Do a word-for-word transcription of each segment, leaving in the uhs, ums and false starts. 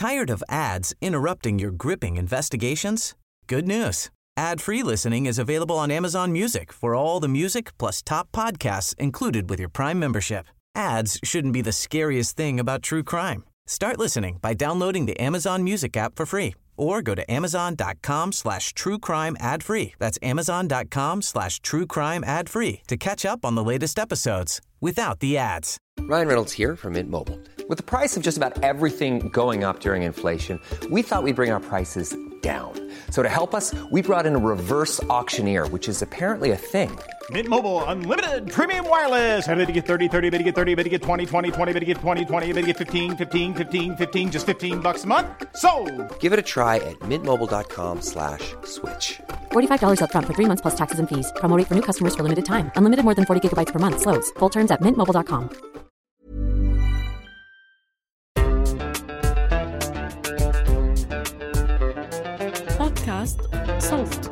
Tired of ads interrupting your gripping investigations? Good news. Ad-free listening is available on Amazon Music for all the music plus top podcasts included with your Prime membership. Ads shouldn't be the scariest thing about true crime. Start listening by downloading the Amazon Music app for free or go to amazon.com slash true crime ad free. That's amazon.com slash true crime ad free to catch up on the latest episodes without the ads. Ryan Reynolds here from Mint Mobile. With the price of just about everything going up during inflation, we thought we'd bring our prices down. So to help us, we brought in a reverse auctioneer, which is apparently a thing. Mint Mobile Unlimited Premium Wireless. How to get thirty, thirty, bit to get thirty, bit to get twenty, twenty, twenty, bit to get twenty, twenty, bit to get fifteen, fifteen, fifteen, fifteen, just fifteen bucks a month? Sold! Give it a try at mintmobile.com slash switch. forty-five dollars up front for three months plus taxes and fees. Promo rate for new customers for limited time. Unlimited more than forty gigabytes per month. Slows full terms at mint mobile dot com. بودكاست صوت.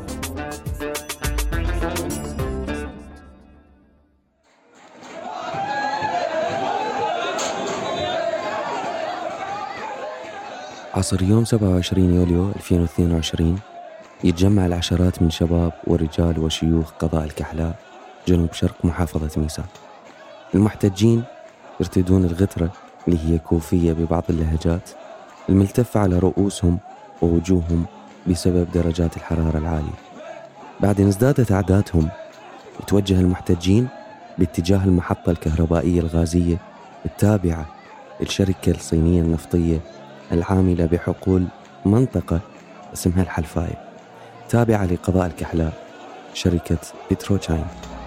عصر يوم سبعة وعشرين يوليو ألفين واثنين وعشرين يتجمع العشرات من شباب ورجال وشيوخ قضاء الكحلاء جنوب شرق محافظة ميسان. المحتجين يرتدون الغترة اللي هي كوفية ببعض اللهجات الملتفة على رؤوسهم ووجوههم بسبب درجات الحرارة العالية. بعد أن ازدادت أعدادهم يتوجه المحتجين باتجاه المحطة الكهربائية الغازية التابعة للشركة الصينية النفطية العاملة بحقول منطقة اسمها الحلفاية تابعة لقضاء الكحلاء شركة بتروتشاين.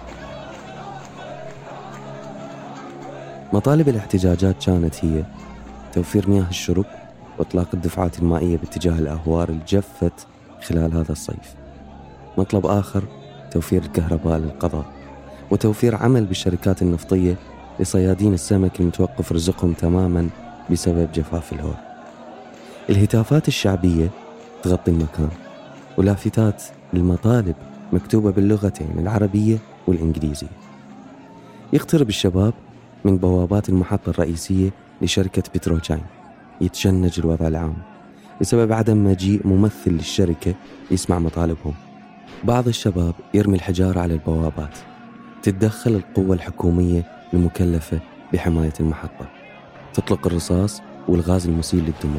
مطالب الاحتجاجات كانت هي توفير مياه الشرب وإطلاق الدفعات المائية باتجاه الأهوار الجفت خلال هذا الصيف. مطلب آخر توفير الكهرباء للقضاء وتوفير عمل بالشركات النفطية لصيادين السمك المتوقف رزقهم تماما بسبب جفاف الهور. الهتافات الشعبية تغطي المكان ولافتات المطالب مكتوبة باللغتين العربية والإنجليزية. يقترب الشباب من بوابات المحطة الرئيسية لشركة بتروتشاين يتشنج الوضع العام بسبب عدم مجيء ممثل للشركة يسمع مطالبهم. بعض الشباب يرمي الحجارة على البوابات. تتدخل القوة الحكومية المكلفة بحماية المحطة، تطلق الرصاص والغاز المسيل للدموع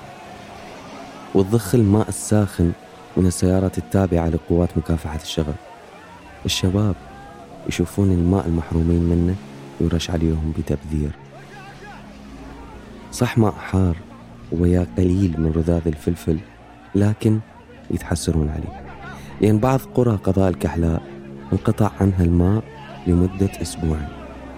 وتضخ الماء الساخن من السيارات التابعة لقوات مكافحة الشغب. الشباب يشوفون الماء المحرومين منه يرش عليهم بتبذير. صح ماء حار ويا قليل من رذاذ الفلفل، لكن يتحسرون عليه لأن بعض قرى قضاء الكحلاء انقطع عنها الماء لمدة أسبوعين.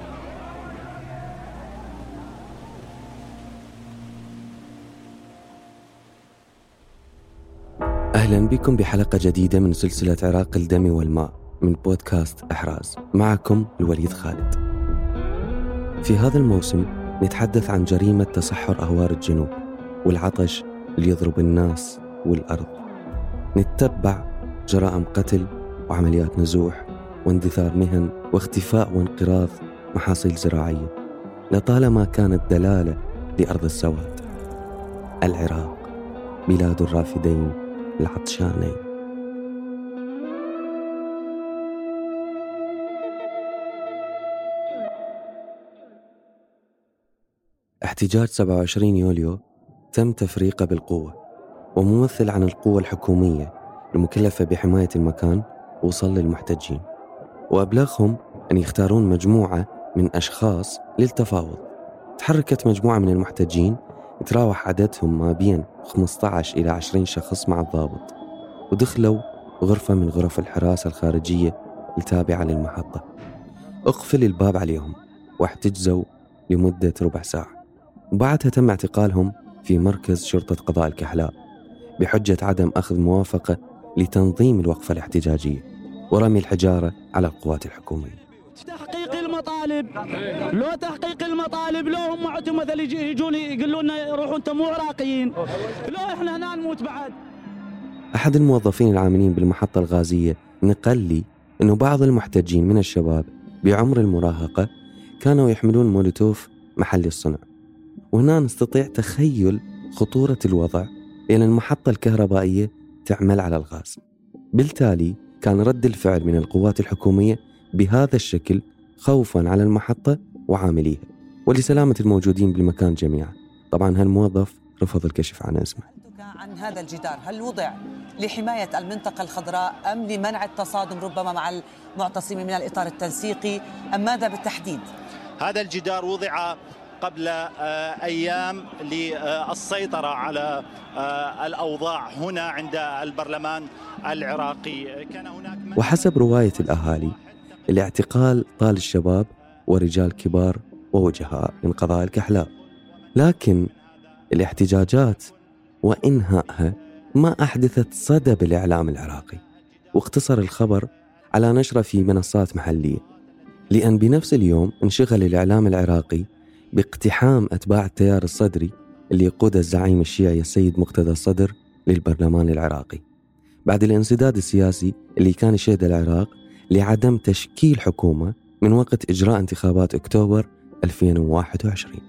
أهلا بكم بحلقة جديدة من سلسلة عراق الدم والماء من بودكاست أحراز. معكم الوليد خالد. في هذا الموسم نتحدث عن جريمة تصحر أهوار الجنوب والعطش اللي يضرب الناس والأرض. نتبع جرائم قتل وعمليات نزوح واندثار مهن واختفاء وانقراض محاصيل زراعية لطالما كانت دلالة لأرض السواد. العراق بلاد الرافدين العطشانين. احتجاج سبعة وعشرين يوليو تم تفريقه بالقوة، وممثل عن القوة الحكومية المكلفة بحماية المكان وصل للمحتجين وأبلغهم أن يختارون مجموعة من أشخاص للتفاوض. تحركت مجموعة من المحتجين يتراوح عددهم ما بين خمسة عشر إلى عشرين شخص مع الضابط، ودخلوا غرفة من غرف الحراسة الخارجية التابعة للمحطة. أقفل الباب عليهم واحتجزوا لمدة ربع ساعة، وبعدها تم اعتقالهم في مركز شرطة قضاء الكحلاء بحجة عدم أخذ موافقة لتنظيم الوقفة الاحتجاجية ورمي الحجارة على القوات الحكومية. تحقيق المطالب، لو تحقيق المطالب لو هم عندهم مثل يجون يقولوا لنا روحوا انتم مو عراقيين، لو احنا هنا نموت بعد. أحد الموظفين العاملين بالمحطة الغازية نقل لي أنه بعض المحتجين من الشباب بعمر المراهقة كانوا يحملون مولوتوف محلي الصنع، وهنا نستطيع تخيل خطورة الوضع لأن المحطة الكهربائية تعمل على الغاز. بالتالي كان رد الفعل من القوات الحكومية بهذا الشكل خوفاً على المحطة وعامليها ولسلامة الموجودين بالمكان جميعا. طبعا هالموظف رفض الكشف عن اسمه. عن هذا الجدار هل وضع لحماية المنطقة الخضراء أم لمنع التصادم ربما مع المعتصمين من الإطار التنسيقي أم ماذا بالتحديد؟ هذا الجدار وضع قبل أيام للسيطرة على الأوضاع هنا عند البرلمان العراقي. كان هناك وحسب رواية الأهالي الاعتقال طال الشباب ورجال كبار ووجهاء من قضاء الكحلاء، لكن الاحتجاجات وإنهائها ما أحدثت صدى بالإعلام العراقي، واقتصر الخبر على نشره في منصات محلية، لأن بنفس اليوم انشغل الإعلام العراقي باقتحام أتباع التيار الصدري اللي يقوده الزعيم الشيعي السيد مقتدى الصدر للبرلمان العراقي بعد الانسداد السياسي اللي كان يشهد العراق لعدم تشكيل حكومة من وقت إجراء انتخابات أكتوبر ألفين وواحد وعشرين.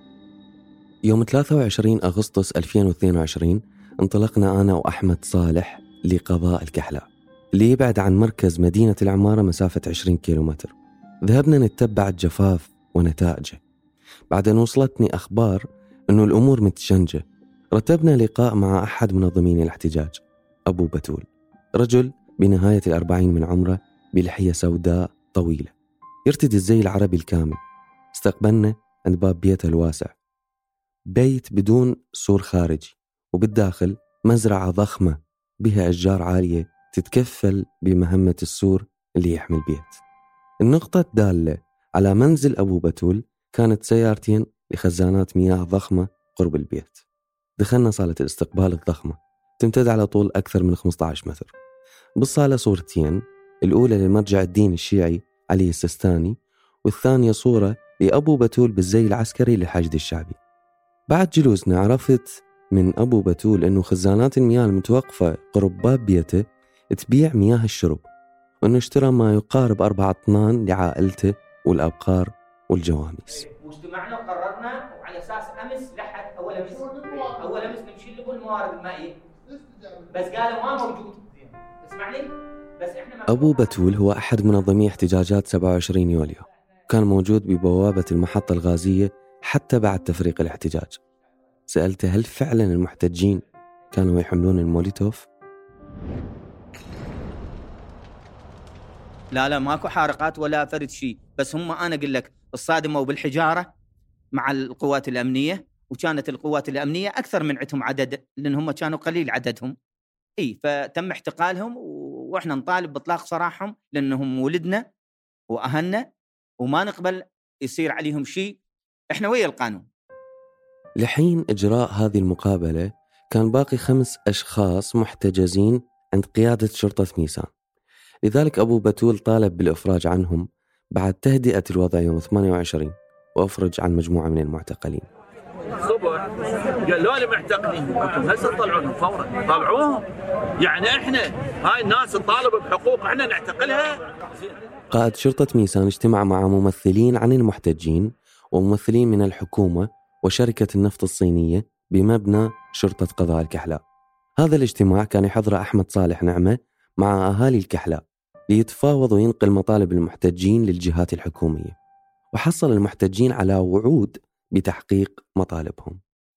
يوم ثلاثة وعشرين أغسطس ألفين واثنين وعشرين انطلقنا أنا وأحمد صالح لقضاء الكحلاء اللي يبعد عن مركز مدينة العمارة مسافة عشرين كيلومتر. ذهبنا نتبع الجفاف ونتائجه. بعد أن وصلتني أخبار أنه الأمور متشنجة، رتبنا لقاء مع أحد منظمين الاحتجاج أبو بتول، رجل بنهاية الأربعين من عمره بلحية سوداء طويلة يرتدي الزي العربي الكامل. استقبلنا عند باب بيته الواسع، بيت بدون سور خارجي وبالداخل مزرعة ضخمة بها أشجار عالية تتكفل بمهمة السور اللي يحمي البيت. النقطة الدالة على منزل أبو بتول كانت سيارتين لخزانات مياه ضخمة قرب البيت. دخلنا صالة الاستقبال الضخمة تمتد على طول أكثر من خمسة عشر متر. بالصالة صورتين، الأولى للمرجع الديني الشيعي علي السستاني، والثانية صورة لأبو بتول بالزي العسكري للحشد الشعبي. بعد جلوسنا عرفت من أبو بتول أنه خزانات المياه المتوقفة قرب باب بيته تبيع مياه الشرب، وأنه اشترى ما يقارب أربعة أطنان لعائلته والأبقار والجواميس. واجتمعنا وقررنا وعلى أساس أمس لحد أول أمس أول أمس نمشي لكم الموارد المائية، بس قالوا ما موجود. اسمعني بس إحنا أبو بتول هو أحد منظمي احتجاجات سبعة وعشرين يوليو، كان موجود ببوابة المحطة الغازية حتى بعد تفريق الاحتجاج. سألته هل فعلا المحتجين كانوا يحملون الموليتوف؟ لا لا ماكو حارقات ولا فرد شيء، بس هم أنا أقول لك الصادموا بالحجارة مع القوات الأمنية، وكانت القوات الأمنية أكثر من عندهم عدد لأن هم كانوا قليل عددهم. إيه فتم احتقالهم وإحنا نطالب بإطلاق سراحهم لأنهم ولدنا وأهلنا وما نقبل يصير عليهم شيء. إحنا ويا القانون. لحين إجراء هذه المقابلة كان باقي خمس أشخاص محتجزين عند قيادة شرطة ميسان، لذلك أبو بتول طالب بالإفراج عنهم بعد تهدئة الوضع يوم ثمانية وعشرين، وأفرج عن مجموعة من المعتقلين. الصبح قالوا لي معتقلين، أنتم هسه تطلعونهم فورا، طلعوهم. يعني إحنا هاي الناس تطالب بحقوق إحنا نعتقلها. قائد شرطة ميسان اجتمع مع ممثلين عن المحتجين وممثلين من الحكومة وشركة النفط الصينية بمبنى شرطة قضاء الكحلاء. هذا الاجتماع كان يحضره أحمد صالح نعمة مع أهالي الكحلاء ليتفاوض وينقل مطالب المحتجين للجهات الحكومية، وحصل المحتجين على وعود بتحقيق مطالبهم.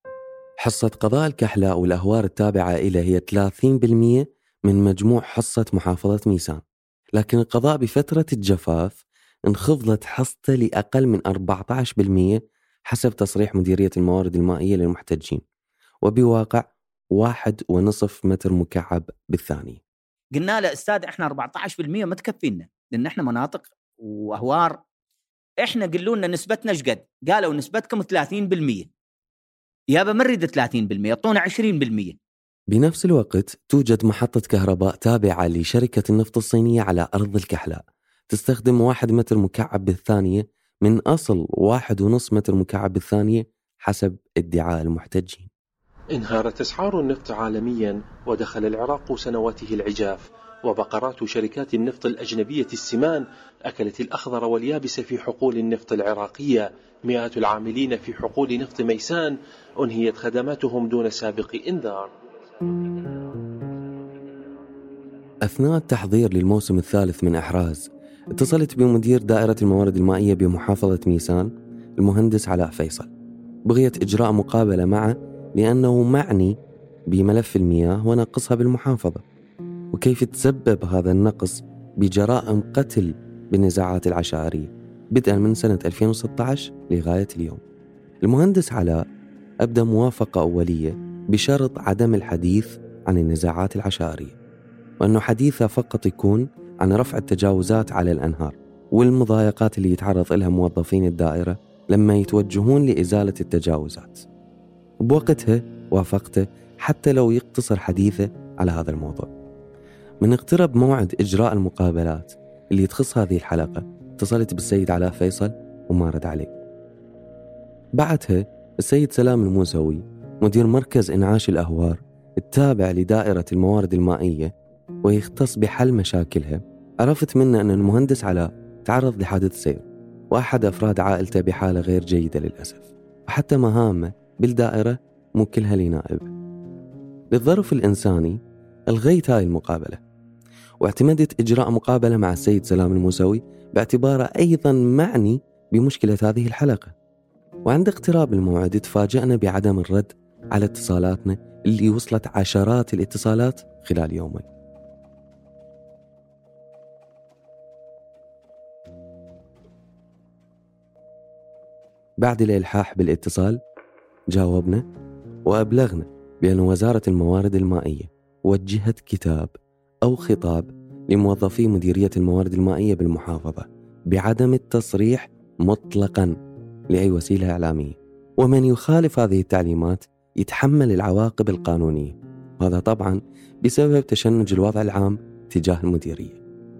حصة قضاء الكحلاء والأهوار التابعة إليه هي ثلاثين بالمئة من مجموع حصة محافظة ميسان، لكن القضاء بفترة الجفاف انخفضت حصته لأقل من أربعة عشر بالمئة حسب تصريح مديرية الموارد المائية للمحتجين، وبواقع واحد ونصف متر مكعب بالثانية. قلنا له أستاذ إحنا أربعة عشر بالمئة ما تكفينا لأن إحنا مناطق وأهوار. إحنا قلوا لنا نسبتنا شقد؟ قالوا نسبتكم ثلاثين بالمئة. يابا ما نريد ثلاثين بالمئة، يعطونا عشرين بالمئة. بنفس الوقت توجد محطة كهرباء تابعة لشركة النفط الصينية على أرض الكحلاء تستخدم واحد متر مكعب بالثانية من أصل واحد ونص متر مكعب بالثانية حسب ادعاء المحتجين. انهارت أسعار النفط عالميا ودخل العراق سنواته العجاف، وبقرات شركات النفط الأجنبية السمان أكلت الأخضر واليابس في حقول النفط العراقية. مئات العاملين في حقول نفط ميسان أنهيت خدماتهم دون سابق إنذار. أثناء التحضير للموسم الثالث من أحراز، اتصلت بمدير دائرة الموارد المائية بمحافظة ميسان المهندس علاء فيصل، بغيت إجراء مقابلة معه لأنه معني بملف المياه ونقصها بالمحافظة، وكيف تسبب هذا النقص بجرائم قتل بالنزاعات العشائرية بدءا من سنة ألفين وستة عشر لغاية اليوم. المهندس علاء أبدأ موافقة أولية بشرط عدم الحديث عن النزاعات العشائرية، وأنه حديثه فقط يكون عن رفع التجاوزات على الأنهار والمضايقات اللي يتعرض لها موظفين الدائرة لما يتوجهون لإزالة التجاوزات. بوقتها وافقته حتى لو يقتصر حديثه على هذا الموضوع. من اقترب موعد إجراء المقابلات اللي تخص هذه الحلقة، اتصلت بالسيد علاء فيصل وما رد عليه. بعدها السيد سلام الموسوي مدير مركز إنعاش الأهوار التابع لدائرة الموارد المائية ويختص بحل مشاكلها، عرفت منه أن المهندس علاء تعرض لحادث سير وأحد أفراد عائلته بحالة غير جيدة للأسف، وحتى مهامه بالدائرة موكلها لنائبه. للظرف الإنساني ألغيت هاي المقابلة واعتمدت إجراء مقابلة مع السيد سلام الموسوي باعتباره أيضا معني بمشكلة هذه الحلقة. وعند اقتراب الموعد تفاجأنا بعدم الرد على اتصالاتنا اللي وصلت عشرات الاتصالات خلال يومين. بعد الإلحاح بالاتصال جاوبنا وأبلغنا بأن وزارة الموارد المائية وجهت كتاب أو خطاب لموظفي مديرية الموارد المائية بالمحافظة بعدم التصريح مطلقاً لأي وسيلة إعلامية، ومن يخالف هذه التعليمات يتحمل العواقب القانونية، وهذا طبعاً بسبب تشنج الوضع العام تجاه المديرية.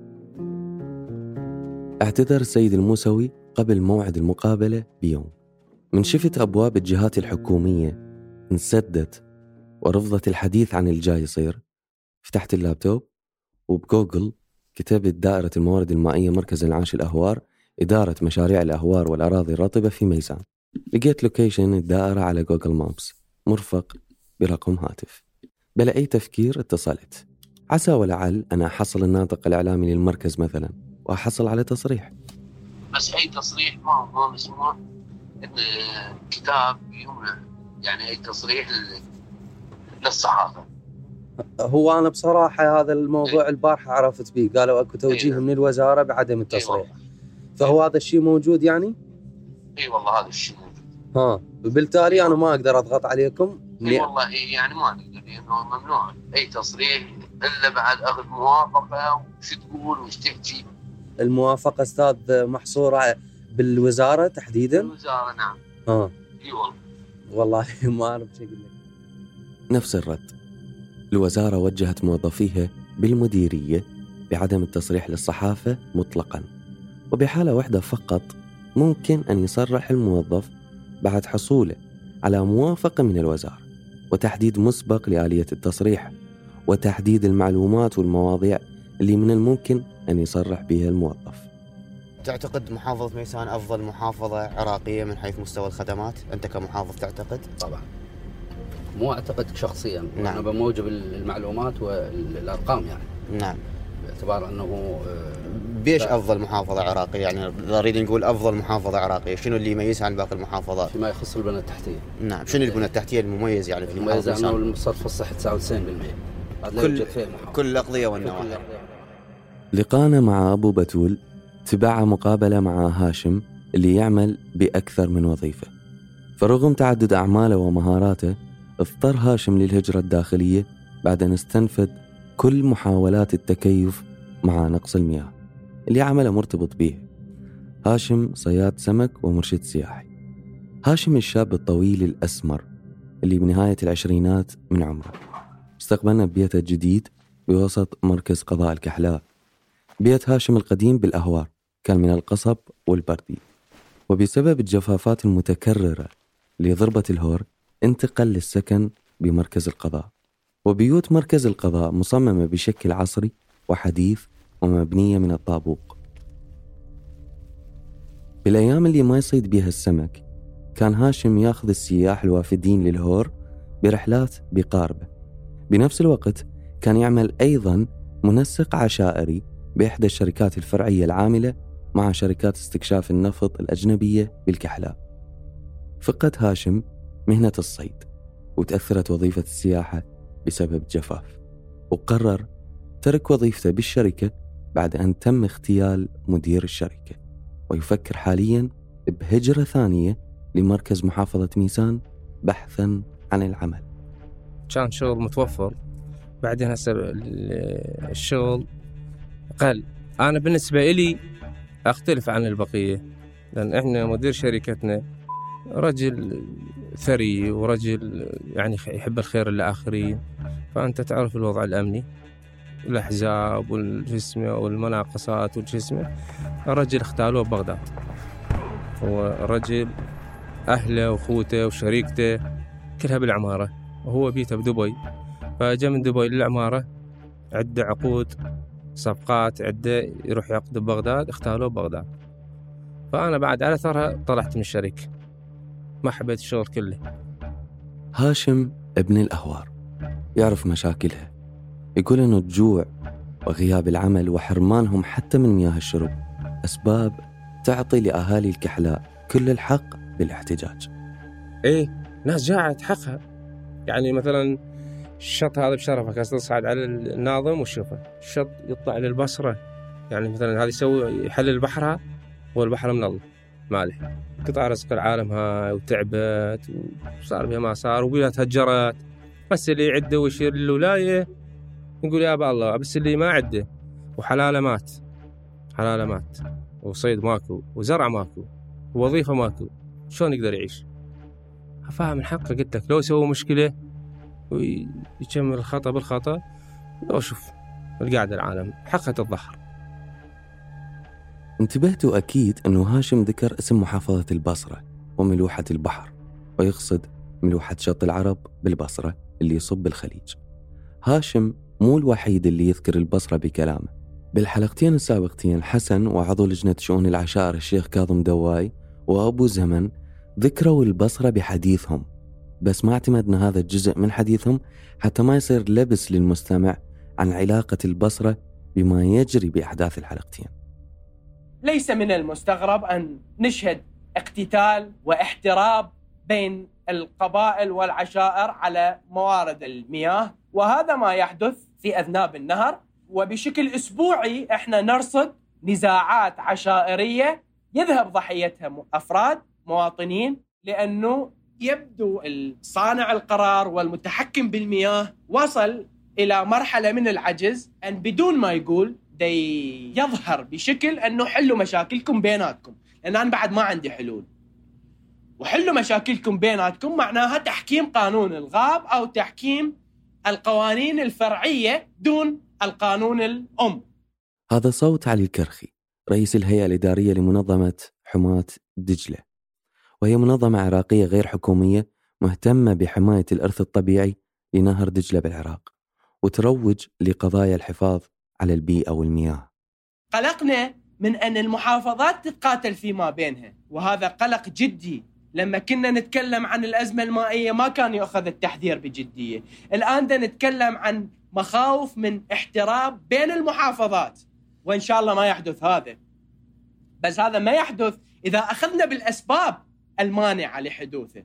اعتذر السيد الموسوي قبل موعد المقابلة بيوم. من شفت أبواب الجهات الحكومية انسدت ورفضت الحديث عن الجاي يصير، فتحت اللابتوب وبجوجل كتبت دائرة الموارد المائية مركز إنعاش الأهوار إدارة مشاريع الأهوار والأراضي الرطبة في ميسان. لقيت لوكيشن الدائرة على جوجل مابس مرفق برقم هاتف. بلا أي تفكير اتصلت، عسى ولعل أنا أحصل الناطق الإعلامي للمركز مثلا وأحصل على تصريح. بس أي تصريح ما هو مسموح إن كتاب يمنع، يعني أي تصريح للصحافة. هو أنا بصراحة هذا الموضوع إيه؟ البارحة عرفت به، قالوا أكو توجيه إيه؟ من الوزارة بعدم التصريح. إيه فهو هذا الشيء موجود يعني؟ اي والله هذا الشيء موجود. ها بالتالي انا ما اقدر اضغط عليكم. اي والله يعني ما نقدر، لانه ممنوع اي تصريح الا بعد اخذ موافقه وش تقول وش تحكي. الموافقه استاذ محصوره بالوزاره تحديدا؟ بالوزاره نعم. ها اي والله والله ما اعرف شو اقول لك. نفس الرد. الوزاره وجهت موظفيها بالمديريه بعدم التصريح للصحافه مطلقا، وبحالة واحدة فقط ممكن أن يصرح الموظف بعد حصوله على موافقة من الوزارة وتحديد مسبق لآلية التصريح وتحديد المعلومات والمواضيع اللي من الممكن أن يصرح بها الموظف. تعتقد محافظة ميسان أفضل محافظة عراقية من حيث مستوى الخدمات؟ أنت كمحافظ تعتقد؟ طبعا مو أعتقد شخصيا. نعم. أنا بموجب المعلومات والأرقام يعني. نعم. باعتبار أنه بيش أفضل محافظة عراقية، يعني نريد نقول أفضل محافظة عراقية، شنو اللي يميزها عن باقي المحافظات؟ فيما يخص البنى التحتية. نعم، شنو البنى التحتية المميز يعني في المحافظة؟ المميز أنه الصرف الصحي تسعة وتسعين بالمئة. كل كل الأقضية والنواحي. لقانا مع أبو بتول تبع مقابلة مع هاشم اللي يعمل بأكثر من وظيفة، فرغم تعدد أعماله ومهاراته اضطر هاشم للهجرة الداخلية بعد أن استنفذ كل محاولات التكيف مع نقص المياه اللي عمله مرتبط به. هاشم صياد سمك ومرشد سياحي. هاشم الشاب الطويل الأسمر اللي بنهاية العشرينات من عمره استقبلنا ببيته الجديد بوسط مركز قضاء الكحلاء. بيت هاشم القديم بالأهوار كان من القصب والبردي، وبسبب الجفافات المتكررة لضربة الهور انتقل للسكن بمركز القضاء. وبيوت مركز القضاء مصممة بشكل عصري وحديث ومبنية من الطابوق. بالأيام اللي ما يصيد بيها السمك كان هاشم ياخذ السياح الوافدين للهور برحلات بقاربه. بنفس الوقت كان يعمل أيضا منسق عشائري بإحدى الشركات الفرعية العاملة مع شركات استكشاف النفط الأجنبية بالكحلاء. فقد هاشم مهنة الصيد وتأثرت وظيفة السياحة بسبب الجفاف، وقرر ترك وظيفته بالشركة بعد أن تم اغتيال مدير الشركة، ويفكر حاليا بهجرة ثانية لمركز محافظة ميسان بحثا عن العمل. كان شغل متوفر، بعدين هسه الشغل قل. أنا بالنسبة إلي أختلف عن البقية، لأن إحنا مدير شركتنا رجل ثري ورجل يعني يحب الخير للآخرين، فأنت تعرف الوضع الأمني، الأحزاب والجسمة والمناقصات والجسمة. الرجل اختالوه ببغداد، هو رجل أهله وأخوته وشريكته كلها بالعمارة، وهو بيته بدبي، فجاء من دبي للعمارة، عدة عقود صفقات عدة يروح يعقد ببغداد، اختالوه ببغداد. فأنا بعد على ثرها طلعت من الشركة، ما حبيت الشغل كله. هاشم ابن الأهوار يعرف مشاكلها، يقول إنه الجوع وغياب العمل وحرمانهم حتى من مياه الشرب أسباب تعطي لأهالي الكحلاء كل الحق بالاحتجاج. إيه، ناس جاعت حقها. يعني مثلا الشط هذا بشرفك تصعد على الناظم وشوفه، الشط يطلع للبصرة، يعني مثلا هذا يسوي يحلل بحرها والبحر من الله مالح. قطع رزق العالم هاي وتعبت وصار بها ما صار وبيها تهجرت، بس اللي يعده ويشير للولاية يقول يا أبا الله، بس اللي ما عده وحلاله مات، حلاله مات، وصيد ماكو وزرع ماكو ووظيفة ماكو، شلون يقدر يعيش؟ فاهم الحق. قلت لك لو سووا مشكلة ويكمل الخطأ بالخطأ، لو شوف القاعدة العالم حقها الظهر. انتبهتوا أكيد أنه هاشم ذكر اسم محافظة البصرة وملوحة البحر، ويقصد ملوحة شط العرب بالبصرة اللي يصب بالخليج. هاشم مو الوحيد اللي يذكر البصرة بكلامه. بالحلقتين السابقتين حسن وعضو لجنة شؤون العشائر الشيخ كاظم دواي وأبو زمن ذكروا البصرة بحديثهم، بس ما اعتمدنا هذا الجزء من حديثهم حتى ما يصير لبس للمستمع عن علاقة البصرة بما يجري بأحداث الحلقتين. ليس من المستغرب أن نشهد اقتتال واحتراب بين القبائل والعشائر على موارد المياه، وهذا ما يحدث في أذناب النهر. وبشكل أسبوعي احنا نرصد نزاعات عشائرية يذهب ضحيتها أفراد مواطنين، لأنه يبدو صانع القرار والمتحكم بالمياه وصل إلى مرحلة من العجز، أن بدون ما يقول دي يظهر بشكل أنه حلوا مشاكلكم بيناتكم، لأن أنا بعد ما عندي حلول. وحلوا مشاكلكم بيناتكم معناها تحكيم قانون الغاب أو تحكيم القوانين الفرعية دون القانون الأم. هذا صوت علي الكرخي، رئيس الهيئة الإدارية لمنظمة حماة دجلة، وهي منظمة عراقية غير حكومية مهتمة بحماية الإرث الطبيعي لنهر دجلة بالعراق، وتروج لقضايا الحفاظ على البيئة والمياه. قلقنا من أن المحافظات تتقاتل فيما بينها، وهذا قلق جدي. لما كنا نتكلم عن الأزمة المائية ما كان يأخذ التحذير بجدية، الآن دا نتكلم عن مخاوف من احتراب بين المحافظات، وإن شاء الله ما يحدث هذا. بس هذا ما يحدث إذا أخذنا بالأسباب المانعة لحدوثه.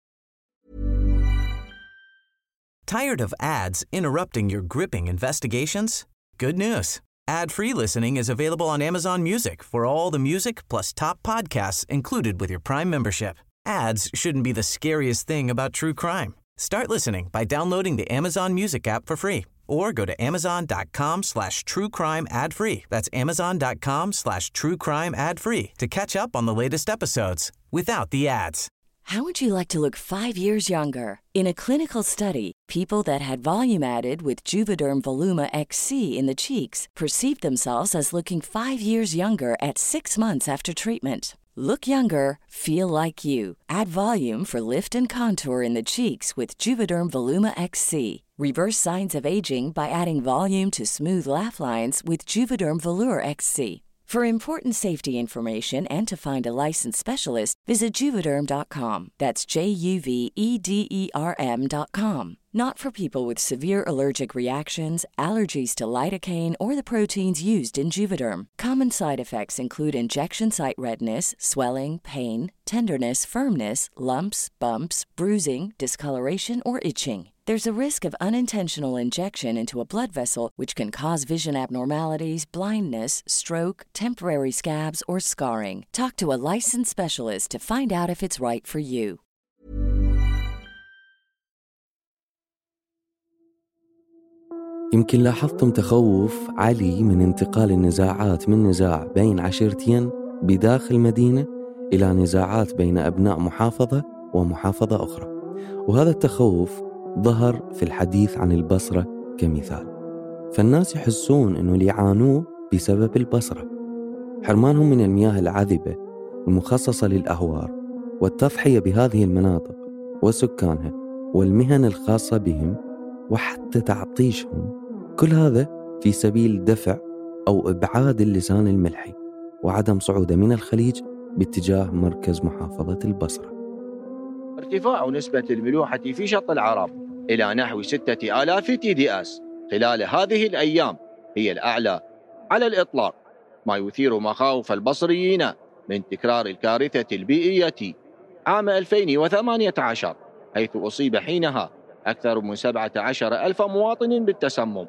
Tired of ads interrupting your gripping investigations? Good news. Ad-free listening is available on Amazon Music for all the music plus top podcasts included with your Prime membership. Ads shouldn't be the scariest thing about true crime. Start listening by downloading the Amazon Music app for free or go to amazon.com slash true crime ad free. That's amazon.com slash true crime ad free to catch up on the latest episodes without the ads. How would you like to look five years younger? In a clinical study, people that had volume added with Juvederm Voluma X C in the cheeks perceived themselves as looking five years younger at six months after treatment. Look younger, feel like you. Add volume for lift and contour in the cheeks with Juvederm Voluma X C. Reverse signs of aging by adding volume to smooth laugh lines with Juvederm Volure X C. For important safety information and to find a licensed specialist, visit juvederm dot com. That's J U V E D E R M dot com. Not for people with severe allergic reactions, allergies to lidocaine, or the proteins used in Juvederm. Common side effects include injection site redness, swelling, pain, tenderness, firmness, lumps, bumps, bruising, discoloration, or itching. There's a risk of unintentional injection into a blood vessel, which can cause vision abnormalities, blindness, stroke, temporary scabs, or scarring. Talk to a licensed specialist to find out if it's right for you. يمكن لاحظتم تخوف علي من انتقال النزاعات من نزاع بين عشيرتين بداخل مدينة إلى نزاعات بين أبناء محافظة ومحافظة أخرى، وهذا التخوف ظهر في الحديث عن البصرة كمثال. فالناس يحسون أنه اللي يعانوه بسبب البصرة، حرمانهم من المياه العذبة المخصصة للأهوار والتضحية بهذه المناطق وسكانها والمهن الخاصة بهم وحتى تعطيشهم، كل هذا في سبيل دفع أو إبعاد اللسان الملحي وعدم صعوده من الخليج باتجاه مركز محافظة البصرة. ارتفاع نسبة الملوحة في شط العرب إلى نحو ستة آلاف تي دي أس خلال هذه الأيام هي الأعلى على الإطلاق، ما يثير مخاوف البصريين من تكرار الكارثة البيئية عام ألفين وثمانية عشر، حيث أصيب حينها أكثر من سبعة عشر ألف مواطن بالتسمم.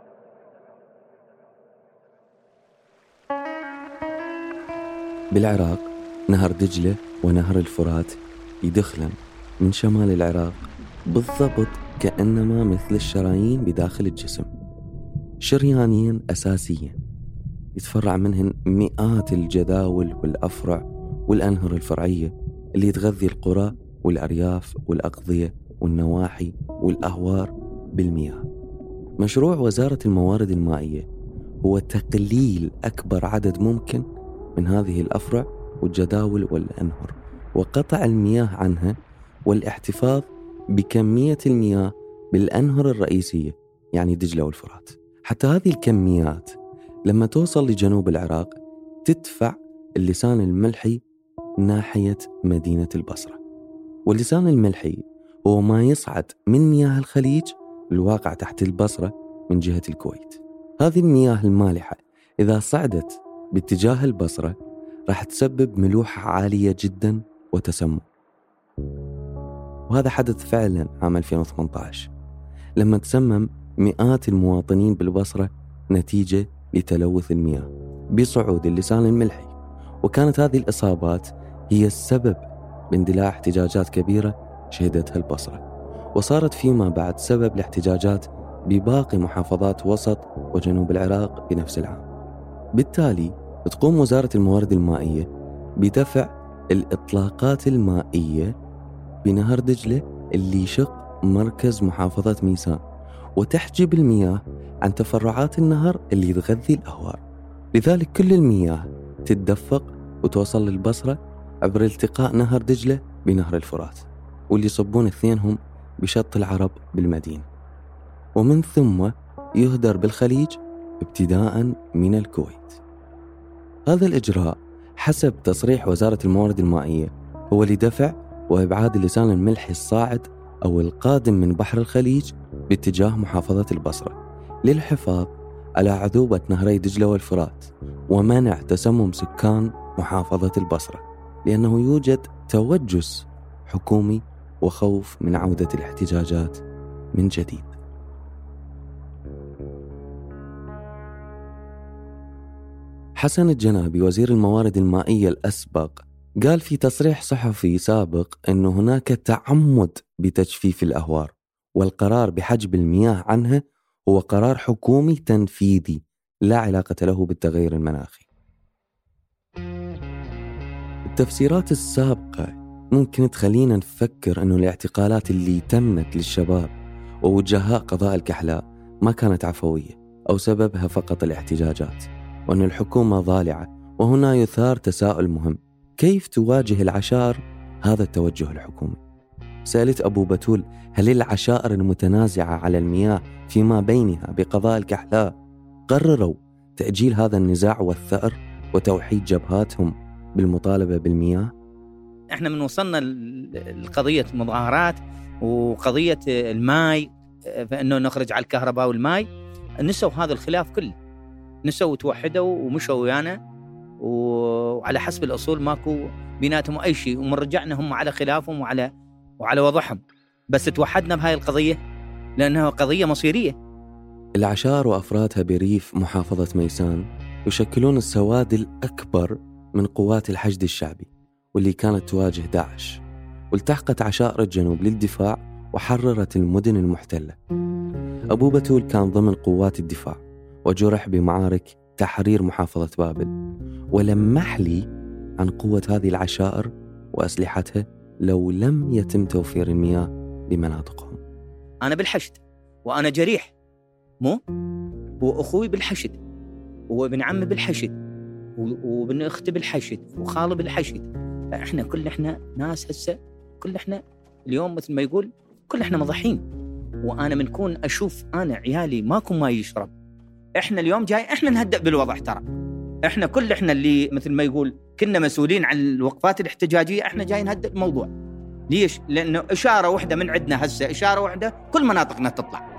بالعراق نهر دجلة ونهر الفرات يدخلن من شمال العراق بالضبط كأنما مثل الشرايين بداخل الجسم، شريانين أساسيين يتفرع منهن مئات الجداول والأفرع والأنهر الفرعية اللي تغذي القرى والأرياف والأقضية والنواحي والأهوار بالمياه. مشروع وزارة الموارد المائية هو تقليل أكبر عدد ممكن من هذه الأفرع والجداول والأنهر وقطع المياه عنها والاحتفاظ بكمية المياه بالأنهر الرئيسية يعني دجلة والفرات، حتى هذه الكميات لما توصل لجنوب العراق تدفع اللسان الملحي ناحية مدينة البصرة. واللسان الملحي هو ما يصعد من مياه الخليج الواقع تحت البصرة من جهة الكويت. هذه المياه المالحة إذا صعدت باتجاه البصرة راح تسبب ملوحة عالية جدا وتسمم، وهذا حدث فعلا عام ألفين وثمانية عشر لما تسمم مئات المواطنين بالبصرة نتيجة لتلوث المياه بصعود اللسان الملحي. وكانت هذه الإصابات هي السبب باندلاع احتجاجات كبيرة شهدتها البصرة، وصارت فيما بعد سبب لاحتجاجات بباقي محافظات وسط وجنوب العراق بنفس العام. بالتالي تقوم وزارة الموارد المائية بدفع الإطلاقات المائية بنهر دجلة اللي يشق مركز محافظة ميسان وتحجب المياه عن تفرعات النهر اللي تغذي الأهوار. لذلك كل المياه تتدفق وتوصل للبصرة عبر التقاء نهر دجلة بنهر الفرات، واللي يصبون اثنينهم بشط العرب بالمدينة، ومن ثم يهدر بالخليج ابتداء من الكويت. هذا الإجراء حسب تصريح وزارة الموارد المائية هو لدفع وإبعاد اللسان الملحي الصاعد أو القادم من بحر الخليج باتجاه محافظة البصرة للحفاظ على عذوبة نهري دجلة والفرات ومنع تسمم سكان محافظة البصرة، لأنه يوجد توجس حكومي وخوف من عودة الاحتجاجات من جديد. حسن الجنابي وزير الموارد المائية الأسبق قال في تصريح صحفي سابق أن هناك تعمد بتجفيف الأهوار، والقرار بحجب المياه عنها هو قرار حكومي تنفيذي لا علاقة له بالتغير المناخي. التفسيرات السابقة ممكن تخلينا نفكر أنه الاعتقالات اللي تمت للشباب ووجهاء قضاء الكحلاء ما كانت عفوية أو سببها فقط الاحتجاجات، وأن الحكومة ضالعة. وهنا يثار تساؤل مهم: كيف تواجه العشائر هذا التوجه الحكومي؟ سألت أبو بتول هل العشائر المتنازعة على المياه فيما بينها بقضاء الكحلاء قرروا تأجيل هذا النزاع والثأر وتوحيد جبهاتهم بالمطالبة بالمياه؟ احنا من وصلنا لقضية المظاهرات وقضية الماء، فإنه نخرج على الكهرباء والماء، نسوا هذا الخلاف كله، نسوا وتوحدوا ومشوا ويانا، وعلى حسب الأصول ماكو بيناتهم أي شيء، ومن رجعنا هم على خلافهم وعلى وعلى وضعهم، بس توحدنا بهاي القضية لأنها قضية مصيرية. العشائر وأفرادها بريف محافظة ميسان يشكلون السواد الأكبر من قوات الحشد الشعبي واللي كانت تواجه داعش، والتحقت عشائر الجنوب للدفاع وحررت المدن المحتلة. أبو بتول كان ضمن قوات الدفاع وجرح بمعارك تحرير محافظة بابل، ولمح لي عن قوة هذه العشائر وأسلحتها لو لم يتم توفير المياه لمناطقهم. أنا بالحشد وأنا جريح، مو وأخوي بالحشد وابن عمي بالحشد وابن أختي بالحشد وخالي بالحشد، فإحنا كل إحنا ناس هسه، كل إحنا اليوم مثل ما يقول كل إحنا مضحين. وأنا منكون أشوف أنا عيالي ماكو ما يشرب، إحنا اليوم جاي إحنا نهدأ بالوضع، ترى إحنا كل إحنا اللي مثل ما يقول كنا مسؤولين عن الوقفات الاحتجاجية، إحنا جاي نهدأ الموضوع. ليش؟ لأنه إشارة واحدة من عندنا هسه، إشارة واحدة كل مناطقنا تطلع.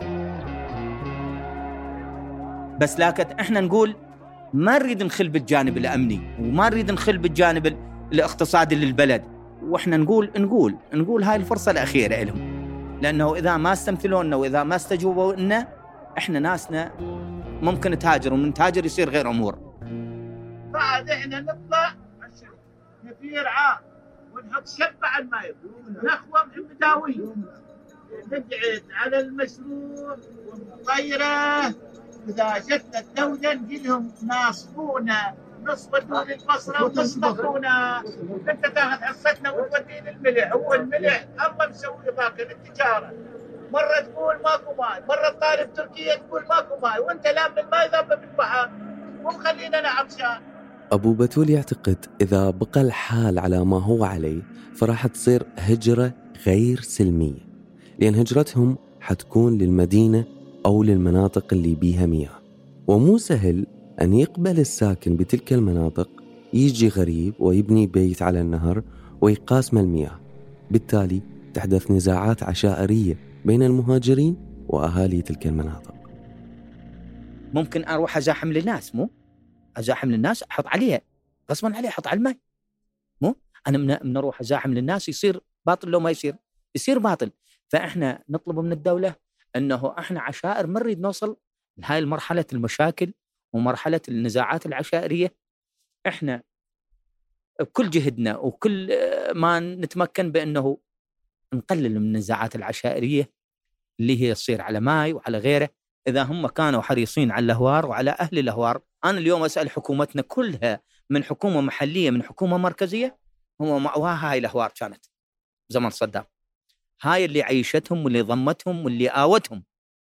بس لكن إحنا نقول ما نريد نخل بالجانب الأمني وما نريد نخل بالجانب الاقتصادي للبلد، وإحنا نقول نقول نقول هاي الفرصة الأخيرة لهم، لأنه إذا ما استمثلونا وإذا ما استجوبوا لنا إحنا ناسنا ممكن تهاجر، ومن تهاجر يصير غير أمور. بعد إحنا نطلع نفير عام ونحط شبع على الماء ونخوة مداوي، نقعد على المشروع ونطيره. إذا جتنا الدولة نجيلهم ناصفونا، نصبتوا للبصرة ونصبتونا، أنت تاخذ حصتنا وتودي للملح، هو الملح الله مسوي باكر التجارة. مرة تقول ماكو ماي، مرة طالب تركيا تقول ماكو ماي، وأنت لام الماي ذاب بالبحر ومخلينا نعطشان. أبو بتول يعتقد إذا بقى الحال على ما هو عليه فراح تصير هجرة غير سلمية، لأن هجرتهم حتكون للمدينة أو للمناطق اللي بيها مياه، ومو سهل أن يقبل الساكن بتلك المناطق يجي غريب ويبني بيت على النهر ويقاسم المياه. بالتالي تحدث نزاعات عشائرية بين المهاجرين وأهالي تلك المناطق. ممكن أروح أزاحم للناس، مو أزاحم للناس أحط عليها غصبا عليه، أحط على الماء، مو أنا من, من أروح أزاحم للناس يصير باطل، لو ما يصير يصير باطل. فإحنا نطلب من الدولة أنه إحنا عشائر ما نريد نوصل لهاي المرحلة المشاكل ومرحلة النزاعات العشائرية. إحنا بكل جهدنا وكل ما نتمكن بأنه نقلل من النزاعات العشائرية اللي هي تصير على ماي وعلى غيره، إذا هم كانوا حريصين على الأهوار وعلى أهل الأهوار. أنا اليوم أسأل حكومتنا كلها، من حكومة محلية من حكومة مركزية، هم معواها هاي الأهوار كانت زمن صدام، هاي اللي عيشتهم واللي ضمتهم واللي آوتهم.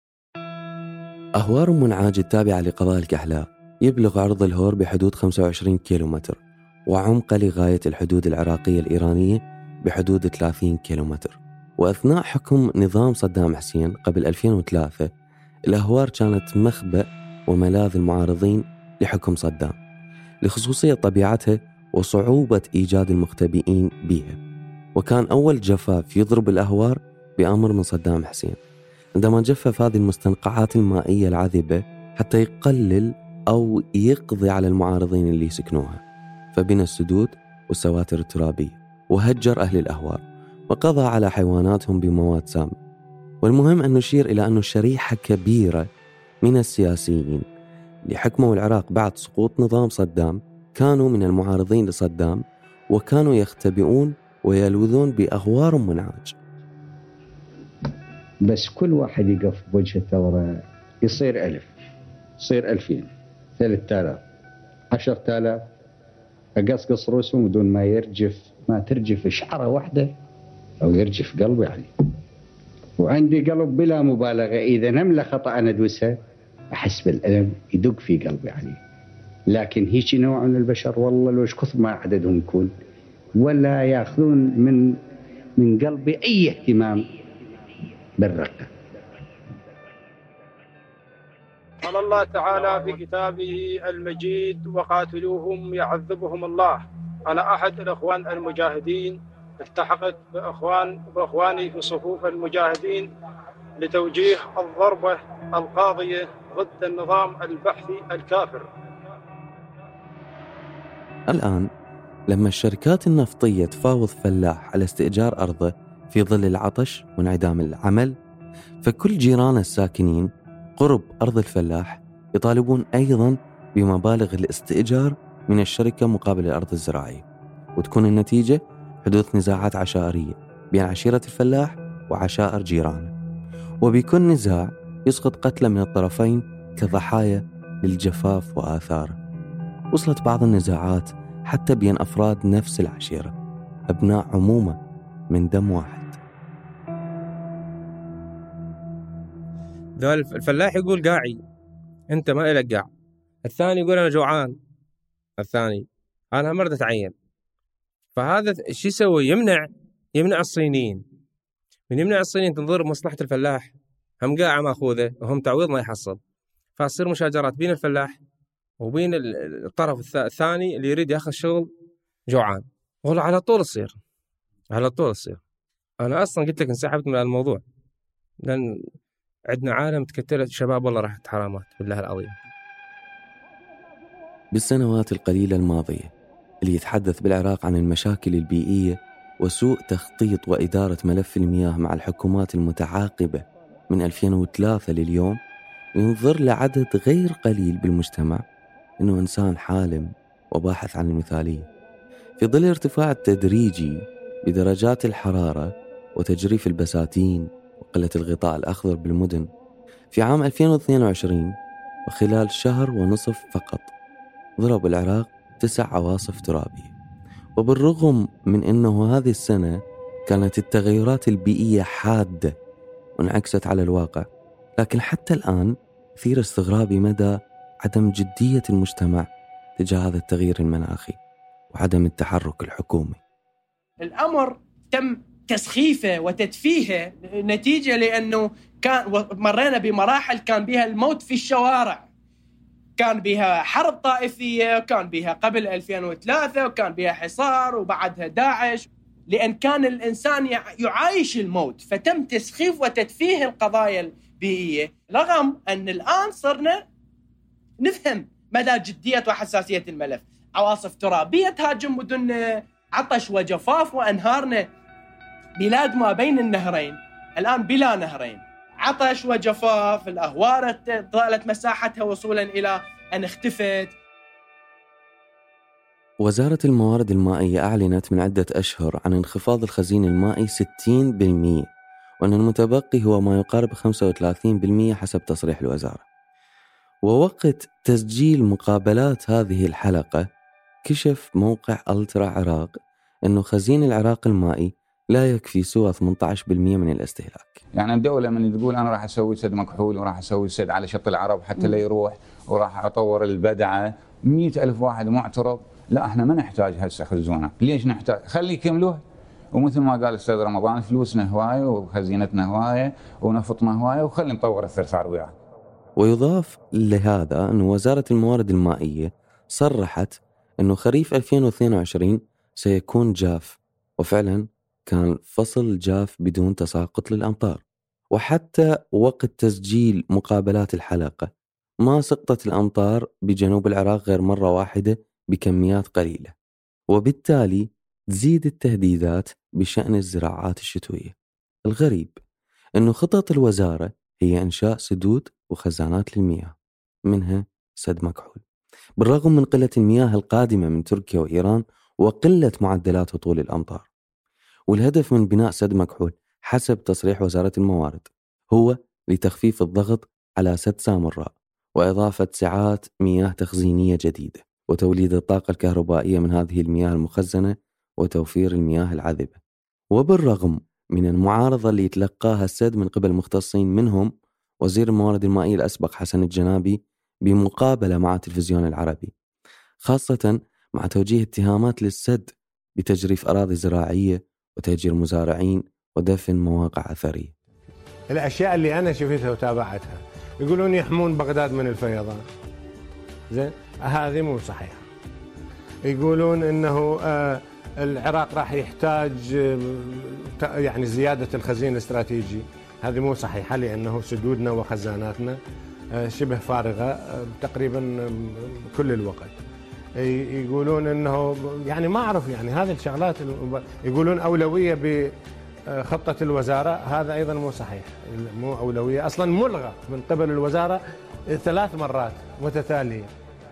أهوار منعاج التابعة لقضاء الكحلاء يبلغ عرض الهور بحدود خمسة وعشرين كيلومتر، وعمق لغاية الحدود العراقية الإيرانية بحدود ثلاثين كيلومتر. وأثناء حكم نظام صدام حسين قبل ألفين وثلاثة الأهوار كانت مخبأ وملاذ المعارضين لحكم صدام، لخصوصية طبيعتها وصعوبة إيجاد المختبئين بها. وكان أول جفاف يضرب الأهوار بأمر من صدام حسين عندما جفف هذه المستنقعات المائية العذبة حتى يقلل أو يقضي على المعارضين اللي يسكنوها، فبنى السدود والسواتر الترابية وهجر أهل الأهوار وقضى على حيواناتهم بمواد سامة. والمهم أن نشير إلى أن شريحة كبيرة من السياسيين اللي حكموا العراق بعد سقوط نظام صدام كانوا من المعارضين لصدام، وكانوا يختبئون ويلوذون بأغوار منعاج. بس كل واحد يقف بوجه الثورة يصير ألف، يصير ألفين، ثلاثة آلاف، عشرة آلاف، أقصقص رؤوسهم بدون ما يرجف ما ترجف شعرة واحدة أو يرجف قلبي يعني. وعندي قلب بلا مبالغة، إذا نملة خطأ أنا أدوسها أحس بالألم يدق في قلبي يعني. لكن هيك نوع من البشر والله لوش كثر ما عددهم يكون ولا يأخذون من من قلبي أي اهتمام بالرقة. قال الله تعالى في كتابه المجيد: وقاتلوهم يعذبهم الله. أنا أحد الأخوان المجاهدين، التحقت بأخوان بأخواني في صفوف المجاهدين لتوجيه الضربة القاضية ضد النظام البحثي الكافر. الآن لما الشركات النفطية تفاوض فلاح على استئجار أرضه في ظل العطش وانعدام العمل، فكل جيران الساكنين قرب أرض الفلاح يطالبون أيضاً بمبالغ الاستئجار من الشركة مقابل الأرض الزراعية، وتكون النتيجة حدوث نزاعات عشائرية بين عشيرة الفلاح وعشائر جيرانه، وبكل نزاع يسقط قتلى من الطرفين كضحايا للجفاف وآثاره. وصلت بعض النزاعات حتى بين أفراد نفس العشيرة، أبناء عمومة من دم واحد. ذا الفلاح يقول قاعي، أنت ما إلك قاع. الثاني يقول أنا جوعان، الثاني أنا مرض أتعين. فهذا الشيء يسوي يمنع يمنع الصينيين من يمنع الصينيين تنظر مصلحة الفلاح، هم قاعة ماخوذة وهم تعويض ما يحصل، فتصير مشاجرات بين الفلاح وبين الطرف الثاني اللي يريد ياخذ شغل جوعان. والله على طول تصير على طول تصير أنا أصلا قلت لك انسحبت من الموضوع، لأن عندنا عالم تكتلت شباب والله راحت حرامات بالله العظيم. بالسنوات القليلة الماضية اللي يتحدث بالعراق عن المشاكل البيئية وسوء تخطيط وإدارة ملف المياه مع الحكومات المتعاقبة من ألفين وثلاثة لليوم، ينظر لعدد غير قليل بالمجتمع أنه إنسان حالم وباحث عن المثالية. في ظل ارتفاع التدريجي بدرجات الحرارة وتجريف البساتين وقلة الغطاء الأخضر بالمدن، في عام ألفين واثنين وعشرين وخلال شهر ونصف فقط ضرب العراق تسع عواصف ترابية. وبالرغم من أنه هذه السنة كانت التغيرات البيئية حادة وانعكست على الواقع، لكن حتى الآن كثير استغرابي مدى عدم جدية المجتمع تجاه هذا التغيير المناخي وعدم التحرك الحكومي. الأمر تم تسخيفه وتدفيهه نتيجة لأنه كان مرينا بمراحل كان بها الموت في الشوارع، كان بها حرب طائفية، وكان بها قبل ألفين وثلاثة، وكان بها حصار وبعدها داعش، لأن كان الإنسان يعايش الموت، فتم تسخيف وتدفيه القضايا البيئية، رغم أن الآن صرنا نفهم مدى جدية وحساسية الملف. عواصف ترابية تهاجم مدن، عطش وجفاف، وأنهارنا بلاد ما بين النهرين الآن بلا نهرين، عطش وجفاف، الأهوار طالت مساحتها وصولا إلى أن اختفت. وزارة الموارد المائية أعلنت من عدة أشهر عن انخفاض الخزين المائي ستين بالمئة، وأن المتبقي هو ما يقارب خمسة وثلاثين بالمئة حسب تصريح الوزارة. ووقت تسجيل مقابلات هذه الحلقة كشف موقع ألترا عراق أنه خزين العراق المائي لا يكفي سوى ثمانية عشر بالمئة من الاستهلاك. يعني الدولة من تقول أنا راح أسوي سد مكحول وراح أسوي سد على شط العرب حتى لا يروح، وراح أطور البدعة، مئة ألف واحد معترض، لا احنا ما نحتاج هسه خزونة. ليش نحتاج؟ خلي يكملوه، ومثل ما قال الأستاذ رمضان فلوسنا هواية وخزينتنا هواية ونفطنا هواية، وخلي نطور الثرثار وياه. ويضاف لهذا أن وزارة الموارد المائية صرحت أنه خريف ألفين واثنين وعشرين سيكون جاف، وفعلا كان فصل جاف بدون تساقط للأمطار. وحتى وقت تسجيل مقابلات الحلقة ما سقطت الأمطار بجنوب العراق غير مرة واحدة بكميات قليلة، وبالتالي تزيد التهديدات بشأن الزراعات الشتوية. الغريب أنه خطط الوزارة هي إنشاء سدود وخزانات للمياه، منها سد مكحول، بالرغم من قلة المياه القادمة من تركيا وإيران وقلة معدلات هطول الأمطار. والهدف من بناء سد مكحول حسب تصريح وزارة الموارد هو لتخفيف الضغط على سد سامراء وإضافة سعات مياه تخزينية جديدة وتوليد الطاقة الكهربائية من هذه المياه المخزنة وتوفير المياه العذبة. وبالرغم من المعارضة اللي يتلقاها السد من قبل مختصين منهم وزير الموارد المائية الأسبق حسن الجنابي بمقابلة مع التلفزيون العربي، خاصة مع توجيه اتهامات للسد بتجريف أراضي زراعية وتهجير مزارعين ودفن مواقع أثرية. الأشياء اللي أنا شفتها وتابعتها يقولون يحمون بغداد من الفيضان، زين هذه مو صحيحة. يقولون إنه آه العراق راح يحتاج آه يعني زيادة الخزين الاستراتيجي، هذه مو صحيحة لأنه سدودنا وخزاناتنا آه شبه فارغة آه تقريبا كل الوقت. يقولون إنه يعني ما أعرف يعني هذه الشغلات، يقولون أولوية ب خطة الوزارة، هذا أيضا مو صحيح، مو أولوية أصلا، ملغى من قبل الوزارة ثلاث مرات متتالية.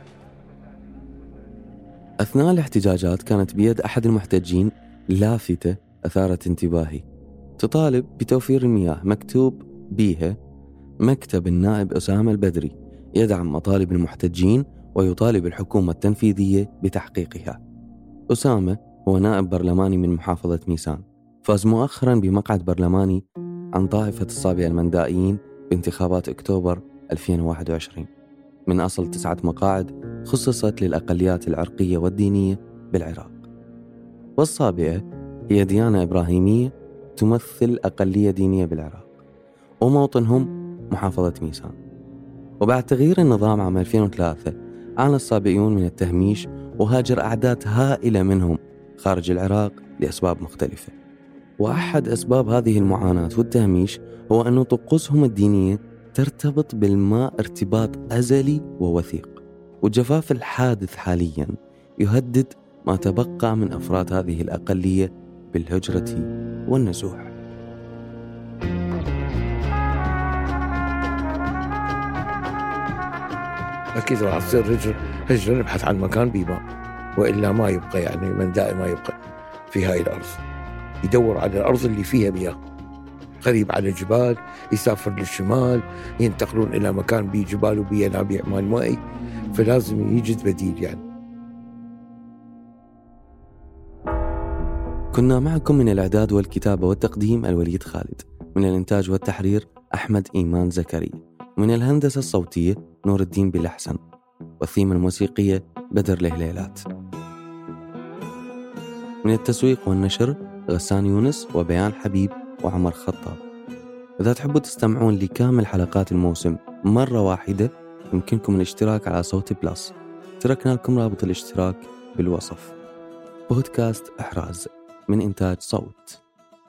أثناء الاحتجاجات كانت بيد أحد المحتجين لافتة أثارت انتباهي تطالب بتوفير المياه، مكتوب بيها: مكتب النائب أسامة البدري يدعم مطالب المحتجين ويطالب الحكومة التنفيذية بتحقيقها. أسامة هو نائب برلماني من محافظة ميسان، فاز مؤخراً بمقعد برلماني عن طائفة الصابئة المندائيين بانتخابات أكتوبر ألفين وواحد وعشرين من أصل تسعة مقاعد خصصت للأقليات العرقية والدينية بالعراق. والصابئة هي ديانة إبراهيمية تمثل أقلية دينية بالعراق، وموطنهم محافظة ميسان. وبعد تغيير النظام عام ألفين وثلاثة عانى الصابئيون من التهميش، وهاجر أعداد هائلة منهم خارج العراق لأسباب مختلفة. وأحد أسباب هذه المعاناة والتهميش هو أن طقوسهم الدينية ترتبط بالماء ارتباط أزلي ووثيق، والجفاف الحادث حالياً يهدد ما تبقى من أفراد هذه الأقلية بالهجرة والنزوح. أكيد راح تصير هجرة هجرة نبحث عن مكان بماء، وإلا ما يبقى يعني من دائما ما يبقى في هاي الأرض، يدور على الأرض اللي فيها مياه، قريب على الجبال، يسافر للشمال، ينتقلون إلى مكان بيه جبال وبيه ينابيع ماء مائي، فلازم يجد بديل يعني. كنا معكم من الإعداد والكتابة والتقديم الوليد خالد، من الإنتاج والتحرير أحمد إيمان زكريا، من الهندسة الصوتية نور الدين بالأحسن، والثيمة الموسيقية بدر الهليلات، من التسويق والنشر غسان يونس وبيان حبيب وعمر خطاب. إذا تحبوا تستمعون لكامل حلقات الموسم مرة واحدة يمكنكم الاشتراك على صوت بلس، تركنا لكم رابط الاشتراك بالوصف. بودكاست إحراز من إنتاج صوت.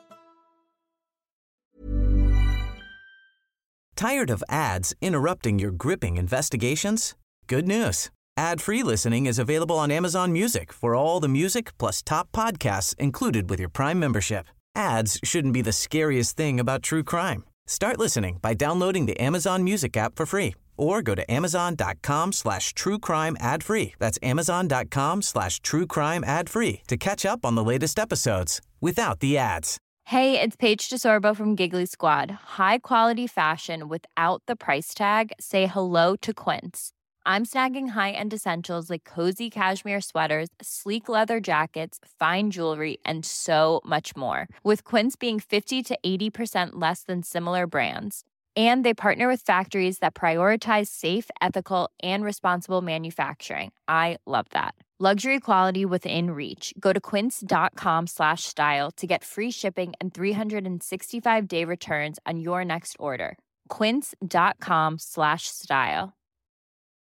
Tired of ads interrupting your gripping investigations? Good news. Ad-free listening is available on Amazon Music for all the music plus top podcasts included with your Prime membership. Ads shouldn't be the scariest thing about true crime. Start listening by downloading the Amazon Music app for free or go to amazon.com slash true crime ad free. That's amazon.com slash true crime ad free to catch up on the latest episodes without the ads. Hey, it's Paige DeSorbo from Giggly Squad. High quality fashion without the price tag. Say hello to Quince. I'm snagging high-end essentials like cozy cashmere sweaters, sleek leather jackets, fine jewelry, and so much more. With Quince being fifty to eighty percent less than similar brands. And they partner with factories that prioritize safe, ethical, and responsible manufacturing. I love that. Luxury quality within reach. Go to quince.com slash style to get free shipping and three sixty-five day returns on your next order. Quince.com slash style.